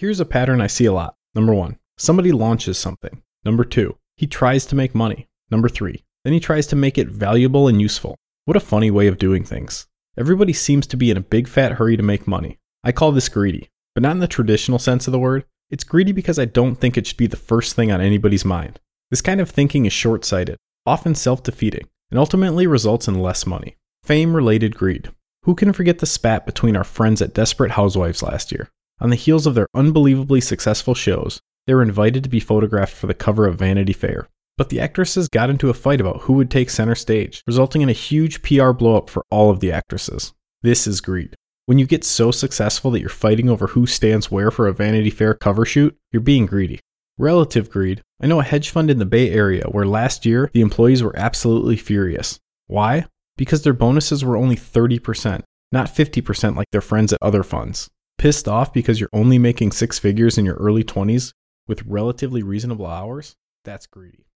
Here's a pattern I see a lot. Number 1, somebody launches something. Number 2, he tries to make money. Number 3, then he tries to make it valuable and useful. What a funny way of doing things. Everybody seems to be in a big fat hurry to make money. I call this greedy, but not in the traditional sense of the word. It's greedy because I don't think it should be the first thing on anybody's mind. This kind of thinking is short-sighted, often self-defeating, and ultimately results in less money. Fame-related greed. Who can forget the spat between our friends at Desperate Housewives last year? On the heels of their unbelievably successful shows, they were invited to be photographed for the cover of Vanity Fair. But the actresses got into a fight about who would take center stage, resulting in a huge PR blow-up for all of the actresses. This is greed. When you get so successful that you're fighting over who stands where for a Vanity Fair cover shoot, you're being greedy. Relative greed. I know a hedge fund in the Bay Area where last year the employees were absolutely furious. Why? Because their bonuses were only 30%, not 50% like their friends at other funds. Pissed off because you're only making 6 figures in your early 20s with relatively reasonable hours? That's greedy.